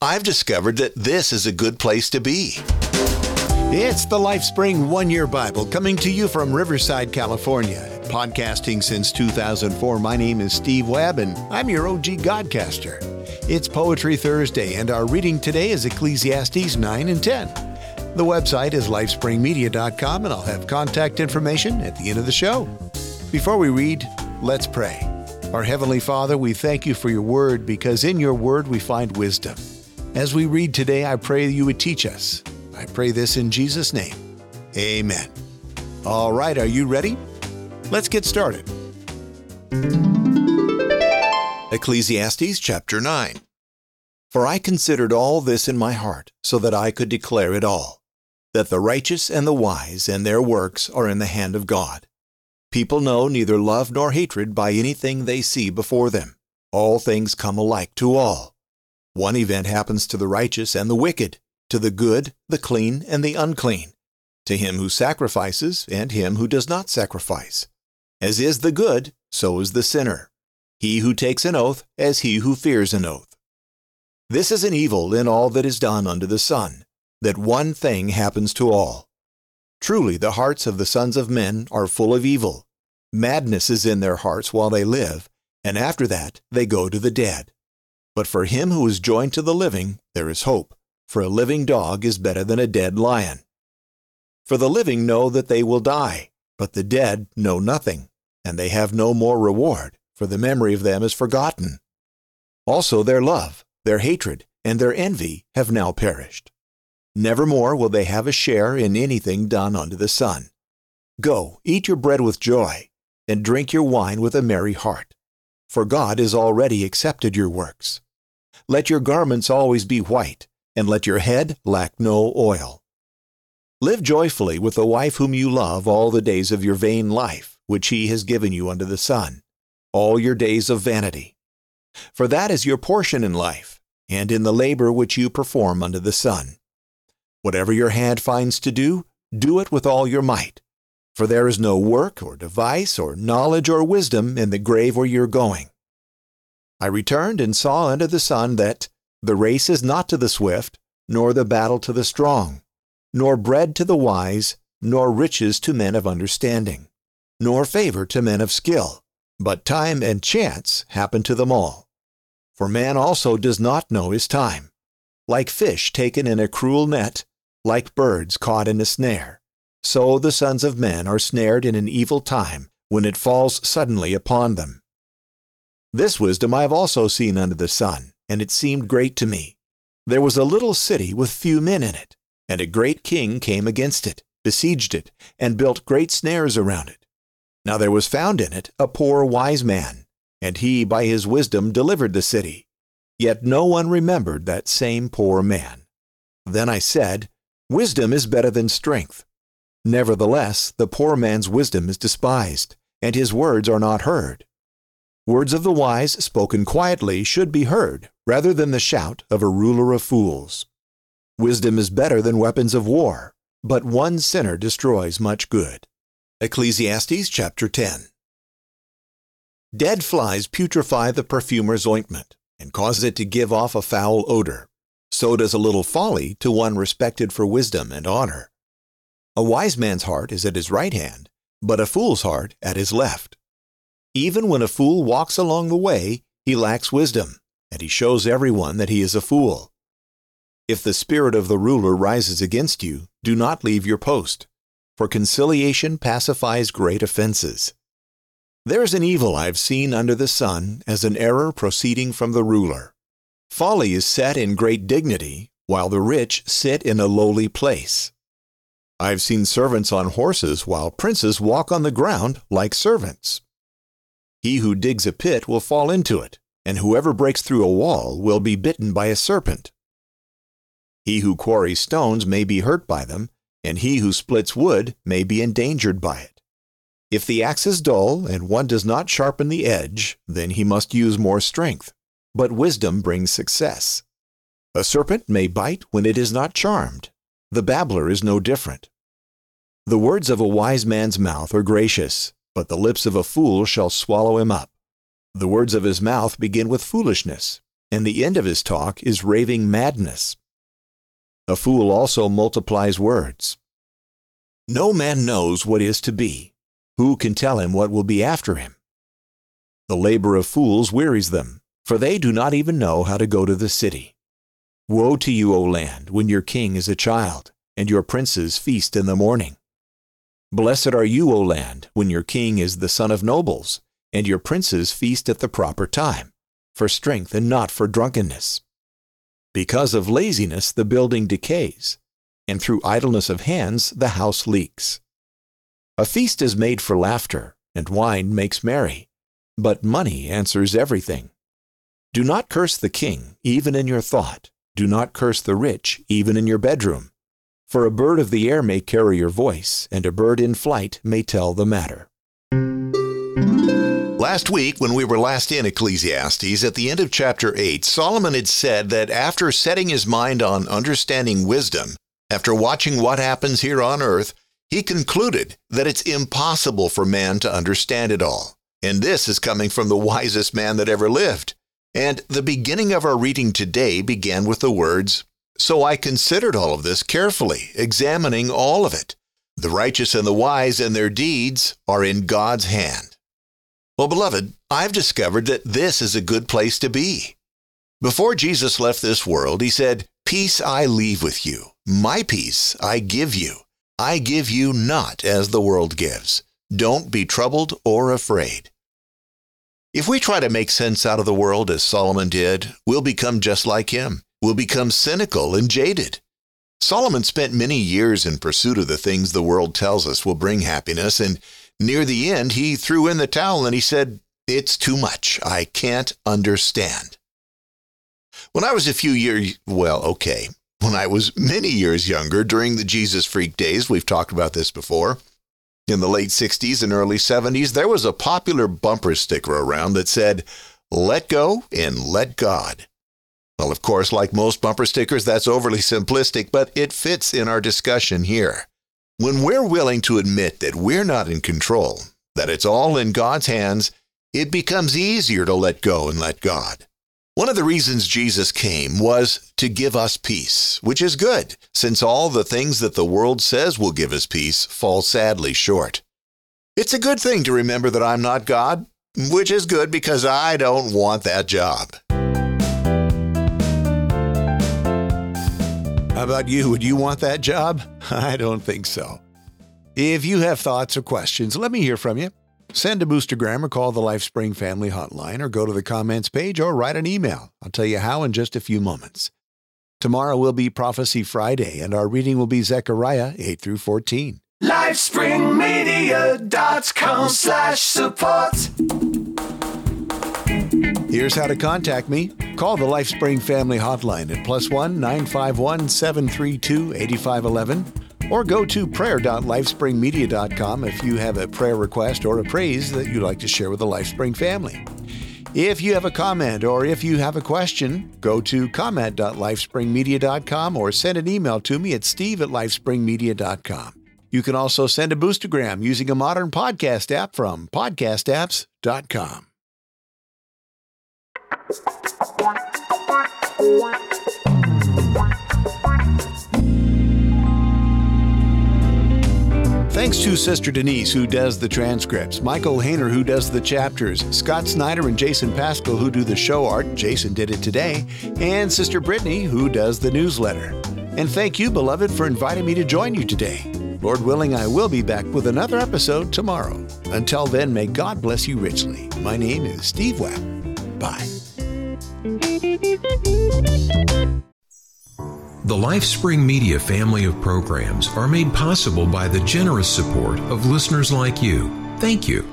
I've discovered that this is a good place to be. It's the LifeSpring One-Year Bible coming to you from Riverside, California. Podcasting since 2004, my name is Steve Webb, and I'm your OG Godcaster. It's Poetry Thursday, and our reading today is Ecclesiastes 9 and 10. The website is lifespringmedia.com, and I'll have contact information at the end of the show. Before we read, let's pray. Our Heavenly Father, we thank you for your word, because in your word we find wisdom. As we read today, I pray that you would teach us. I pray this in Jesus' name. Amen. All right, are you ready? Let's get started. Ecclesiastes chapter 9. For I considered all this in my heart, so that I could declare it all, that the righteous and the wise and their works are in the hand of God. People know neither love nor hatred by anything they see before them. All things come alike to all. One event happens to the righteous and the wicked, to the good, the clean, and the unclean, to him who sacrifices and him who does not sacrifice. As is the good, so is the sinner. He who takes an oath, as he who fears an oath. This is an evil in all that is done under the sun, that one thing happens to all. Truly the hearts of the sons of men are full of evil. Madness is in their hearts while they live, and after that they go to the dead. But for him who is joined to the living, there is hope. For a living dog is better than a dead lion. For the living know that they will die, but the dead know nothing, and they have no more reward, for the memory of them is forgotten. Also their love, their hatred, and their envy have now perished. Nevermore will they have a share in anything done under the sun. Go, eat your bread with joy, and drink your wine with a merry heart. For God has already accepted your works. Let your garments always be white, and let your head lack no oil. Live joyfully with the wife whom you love all the days of your vain life, which he has given you under the sun, all your days of vanity. For that is your portion in life, and in the labor which you perform under the sun. Whatever your hand finds to do, do it with all your might. For there is no work or device or knowledge or wisdom in the grave where you're going. I returned and saw under the sun that the race is not to the swift, nor the battle to the strong, nor bread to the wise, nor riches to men of understanding, nor favor to men of skill, but time and chance happen to them all. For man also does not know his time. Like fish taken in a cruel net, like birds caught in a snare, so the sons of men are snared in an evil time, when it falls suddenly upon them. This wisdom I have also seen under the sun, and it seemed great to me. There was a little city with few men in it, and a great king came against it, besieged it, and built great snares around it. Now there was found in it a poor wise man, and he by his wisdom delivered the city. Yet no one remembered that same poor man. Then I said, Wisdom is better than strength. Nevertheless, the poor man's wisdom is despised, and his words are not heard. Words of the wise spoken quietly should be heard, rather than the shout of a ruler of fools. Wisdom is better than weapons of war, but one sinner destroys much good. Ecclesiastes chapter 10. Dead flies putrefy the perfumer's ointment, and cause it to give off a foul odor. So does a little folly to one respected for wisdom and honor. A wise man's heart is at his right hand, but a fool's heart at his left. Even when a fool walks along the way, he lacks wisdom, and he shows everyone that he is a fool. If the spirit of the ruler rises against you, do not leave your post, for conciliation pacifies great offenses. There is an evil I have seen under the sun as an error proceeding from the ruler. Folly is set in great dignity, while the rich sit in a lowly place. I have seen servants on horses, while princes walk on the ground like servants. He who digs a pit will fall into it, and whoever breaks through a wall will be bitten by a serpent. He who quarries stones may be hurt by them, and he who splits wood may be endangered by it. If the axe is dull and one does not sharpen the edge, then he must use more strength, but wisdom brings success. A serpent may bite when it is not charmed. The babbler is no different. The words of a wise man's mouth are gracious, but the lips of a fool shall swallow him up. The words of his mouth begin with foolishness, and the end of his talk is raving madness. A fool also multiplies words. No man knows what is to be. Who can tell him what will be after him? The labor of fools wearies them, for they do not even know how to go to the city. Woe to you, O land, when your king is a child, and your princes feast in the morning. Blessed are you, O land, when your king is the son of nobles, and your princes feast at the proper time, for strength and not for drunkenness. Because of laziness the building decays, and through idleness of hands the house leaks. A feast is made for laughter, and wine makes merry, but money answers everything. Do not curse the king, even in your thought. Do not curse the rich, even in your bedroom. For a bird of the air may carry your voice, and a bird in flight may tell the matter. Last week, when we were last in Ecclesiastes, at the end of chapter 8, Solomon had said that after setting his mind on understanding wisdom, after watching what happens here on earth, he concluded that it's impossible for man to understand it all. And this is coming from the wisest man that ever lived. And the beginning of our reading today began with the words, "So I considered all of this carefully, examining all of it. The righteous and the wise and their deeds are in God's hand." Well, beloved, I've discovered that this is a good place to be. Before Jesus left this world, he said, "Peace I leave with you. My peace I give you. I give you not as the world gives. Don't be troubled or afraid." If we try to make sense out of the world as Solomon did, we'll become just like him. We'll become cynical and jaded. Solomon spent many years in pursuit of the things the world tells us will bring happiness, and near the end, he threw in the towel and he said, "It's too much. I can't understand." When I was when I was many years younger, during the Jesus Freak days, we've talked about this before, in the late 60s and early 70s, there was a popular bumper sticker around that said, "Let go and let God." Well, of course, like most bumper stickers, that's overly simplistic, but it fits in our discussion here. When we're willing to admit that we're not in control, that it's all in God's hands, it becomes easier to let go and let God. One of the reasons Jesus came was to give us peace, which is good, since all the things that the world says will give us peace fall sadly short. It's a good thing to remember that I'm not God, which is good because I don't want that job. How about you? Would you want that job? I don't think so. If you have thoughts or questions, let me hear from you. Send a boostergram or call the LifeSpring Family Hotline or go to the comments page or write an email. I'll tell you how in just a few moments. Tomorrow will be Prophecy Friday, and our reading will be Zechariah 8 through 14. LifespringMedia.com/support. Here's how to contact me. Call the LifeSpring Family Hotline at +1 951 732 8511 or go to prayer.lifespringmedia.com if you have a prayer request or a praise that you'd like to share with the LifeSpring family. If you have a comment or if you have a question, go to comment.lifespringmedia.com or send an email to me at steve@lifespringmedia.com. You can also send a boostergram using a modern podcast app from podcastapps.com. Thanks to Sister Denise, who does the transcripts, Michael Hayner, who does the chapters, Scott Snyder and Jason Pascal, who do the show art. Jason did it today. And Sister Brittany, who does the newsletter. And thank you, beloved, for inviting me to join you today. Lord willing, I will be back with another episode tomorrow. Until then, may God bless you richly. My name is Steve Webb. Bye. The LifeSpring Media family of programs are made possible by the generous support of listeners like you. Thank you.